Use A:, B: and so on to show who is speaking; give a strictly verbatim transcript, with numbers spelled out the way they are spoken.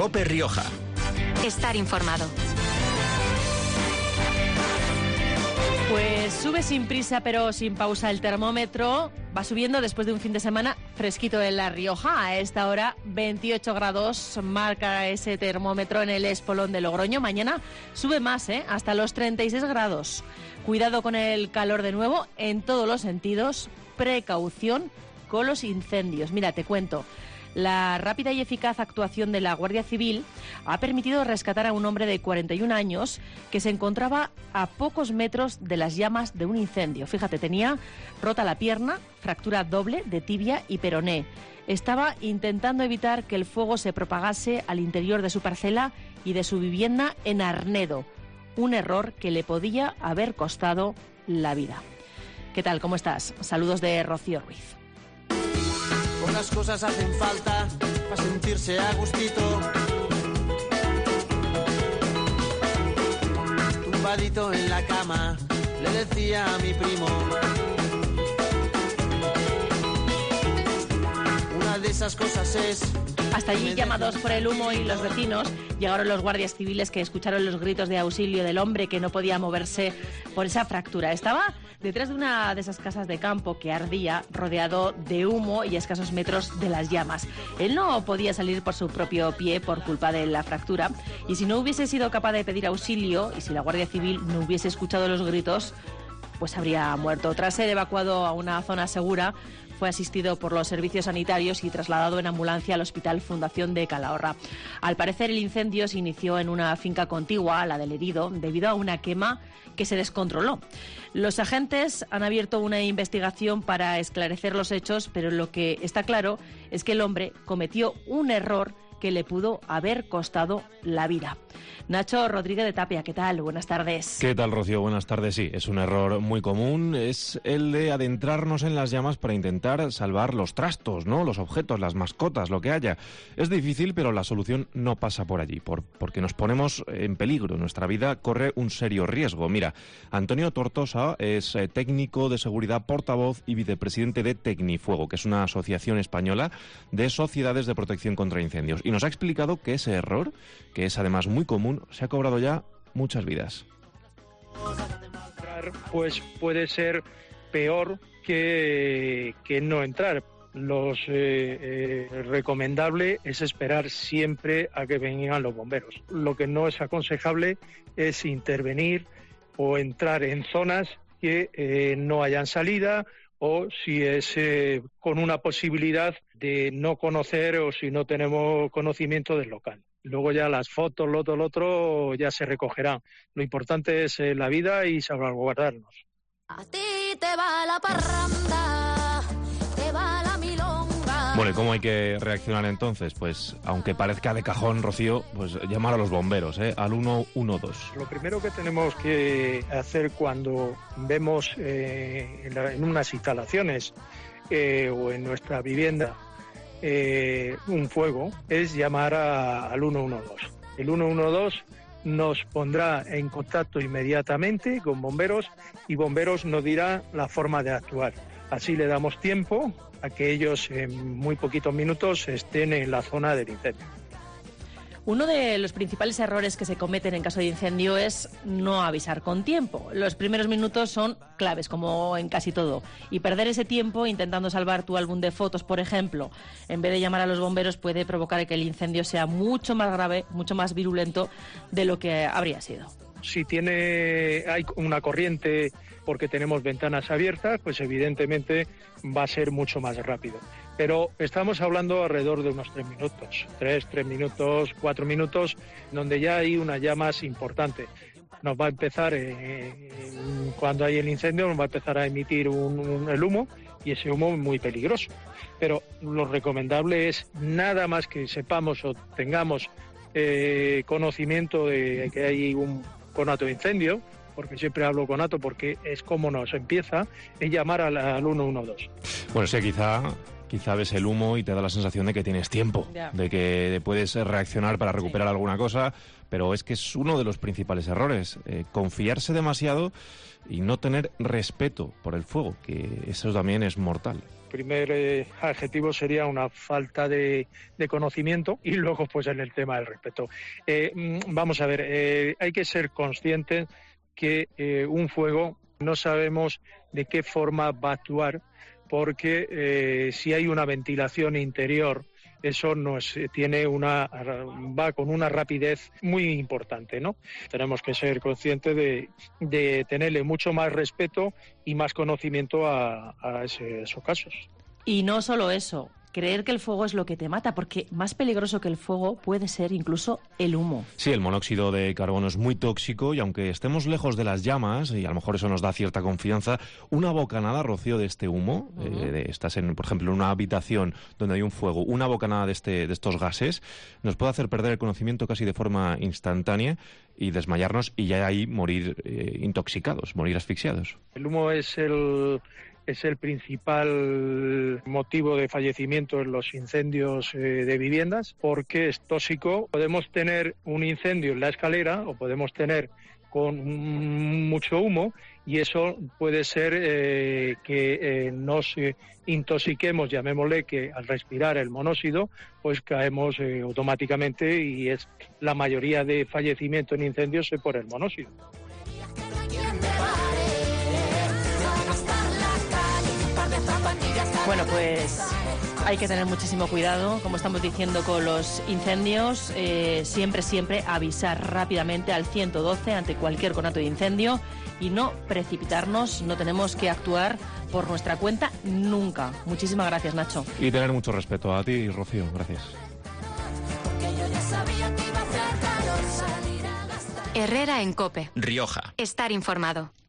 A: COPE Rioja.
B: Estar informado.
C: Pues sube sin prisa pero sin pausa el termómetro. Va subiendo después de un fin de semana fresquito en La Rioja. A esta hora veintiocho grados marca ese termómetro en el Espolón de Logroño. Mañana sube más, ¿eh? Hasta los treinta y seis grados. Cuidado con el calor de nuevo en todos los sentidos. Precaución con los incendios. Mira, te cuento. La rápida y eficaz actuación de la Guardia Civil ha permitido rescatar a un hombre de cuarenta y un años que se encontraba a pocos metros de las llamas de un incendio. Fíjate, tenía rota la pierna, fractura doble de tibia y peroné. Estaba intentando evitar que el fuego se propagase al interior de su parcela y de su vivienda en Arnedo. Un error que le podía haber costado la vida. ¿Qué tal? ¿Cómo estás? Saludos de Rocío Ruiz.
D: Pocas cosas hacen falta para sentirse a gustito. Tumbadito en la cama, le decía a mi primo. Una de esas cosas es...
C: Hasta allí, llamados por el humo y los vecinos, llegaron los guardias civiles que escucharon los gritos de auxilio del hombre que no podía moverse por esa fractura. Estaba detrás de una de esas casas de campo que ardía, rodeado de humo y a escasos metros de las llamas. Él no podía salir por su propio pie por culpa de la fractura, y si no hubiese sido capaz de pedir auxilio y si la Guardia Civil no hubiese escuchado los gritos, pues habría muerto. Tras ser evacuado a una zona segura, fue asistido por los servicios sanitarios y trasladado en ambulancia al Hospital Fundación de Calahorra. Al parecer, el incendio se inició en una finca contigua a la del herido debido a una quema que se descontroló. Los agentes han abierto una investigación para esclarecer los hechos, pero lo que está claro es que el hombre cometió un error que le pudo haber costado la vida. Nacho Rodríguez de Tapia, ¿qué tal? Buenas tardes.
E: ¿Qué tal, Rocío? Buenas tardes. Sí, es un error muy común, es el de adentrarnos en las llamas para intentar salvar los trastos, ¿no? Los objetos, las mascotas, lo que haya. Es difícil, pero la solución no pasa por allí, por, porque nos ponemos en peligro. Nuestra vida corre un serio riesgo. Mira, Antonio Tortosa es eh, técnico de seguridad, portavoz y vicepresidente de Tecnifuego, que es una asociación española de sociedades de protección contra incendios. Y nos ha explicado que ese error, que es además muy común, se ha cobrado ya muchas vidas.
F: Pues puede ser peor que, que no entrar. Los eh, eh, recomendable es esperar siempre a que vengan los bomberos. Lo que no es aconsejable es intervenir o entrar en zonas que eh, no hayan salida, o si es eh, con una posibilidad de no conocer o si no tenemos conocimiento del local. Luego ya las fotos, lo otro, lo otro, ya se recogerán. Lo importante es eh, la vida y salvaguardarnos.
G: A ti te va la parranda, te va la milonga.
E: Bueno, ¿y cómo hay que reaccionar entonces? Pues, aunque parezca de cajón, Rocío, pues llamar a los bomberos, ¿eh? Al uno uno dos.
F: Lo primero que tenemos que hacer cuando vemos eh, en, la, en unas instalaciones eh, o en nuestra vivienda eh, un fuego es llamar a, al uno uno dos. El uno uno dos nos pondrá en contacto inmediatamente con bomberos y bomberos nos dirá la forma de actuar. Así le damos tiempo a que ellos en muy poquitos minutos estén en la zona del incendio.
C: Uno de los principales errores que se cometen en caso de incendio es no avisar con tiempo. Los primeros minutos son claves, como en casi todo. Y perder ese tiempo intentando salvar tu álbum de fotos, por ejemplo, en vez de llamar a los bomberos, puede provocar que el incendio sea mucho más grave, mucho más virulento de lo que habría sido.
F: Si tiene hay una corriente porque tenemos ventanas abiertas, pues evidentemente va a ser mucho más rápido. Pero estamos hablando alrededor de unos tres minutos, tres, tres minutos, cuatro minutos, donde ya hay una llama importante. Nos va a empezar, eh, cuando hay el incendio, nos va a empezar a emitir un, un, el humo, y ese humo es muy peligroso. Pero lo recomendable es nada más que sepamos o tengamos eh, conocimiento de que hay un conato de incendio, porque siempre hablo conato porque es como nos empieza, es llamar al, al uno uno dos.
E: Bueno, sí, quizá... Quizá ves el humo y te da la sensación de que tienes tiempo,
C: yeah.
E: de que puedes reaccionar para recuperar sí. alguna cosa, pero es que es uno de los principales errores, eh, confiarse demasiado y no tener respeto por el fuego, que eso también es mortal.
F: primer eh, adjetivo sería una falta de, de conocimiento y luego pues en el tema del respeto. Eh, vamos a ver, eh, hay que ser conscientes que eh, un fuego no sabemos de qué forma va a actuar, porque eh, si hay una ventilación interior, eso nos tiene una va con una rapidez muy importante, ¿no? Tenemos que ser conscientes de, de tenerle mucho más respeto y más conocimiento a, a ese, esos casos.
C: Y no solo eso, creer que el fuego es lo que te mata, porque más peligroso que el fuego puede ser incluso el humo.
E: Sí, el monóxido de carbono es muy tóxico y aunque estemos lejos de las llamas, y a lo mejor eso nos da cierta confianza, una bocanada, Rocío, de este humo, uh-huh. eh, de, estás en, por ejemplo, en una habitación donde hay un fuego, una bocanada de, este, de estos gases, nos puede hacer perder el conocimiento casi de forma instantánea y desmayarnos y ya ahí morir eh, intoxicados, morir asfixiados.
F: El humo es el... es el principal motivo de fallecimiento en los incendios eh, de viviendas, porque es tóxico. Podemos tener un incendio en la escalera o podemos tener con mucho humo y eso puede ser eh, que eh, nos eh, intoxiquemos, llamémosle, que al respirar el monóxido pues caemos eh, automáticamente y es la mayoría de fallecimiento en incendios es por el monóxido.
C: Bueno, pues hay que tener muchísimo cuidado, como estamos diciendo, con los incendios. Eh, siempre, siempre avisar rápidamente al ciento doce ante cualquier conato de incendio y no precipitarnos. No tenemos que actuar por nuestra cuenta nunca. Muchísimas gracias, Nacho.
E: Y tener mucho respeto a ti, Rocío. Gracias.
B: Herrera en COPE.
A: Rioja.
B: Estar informado.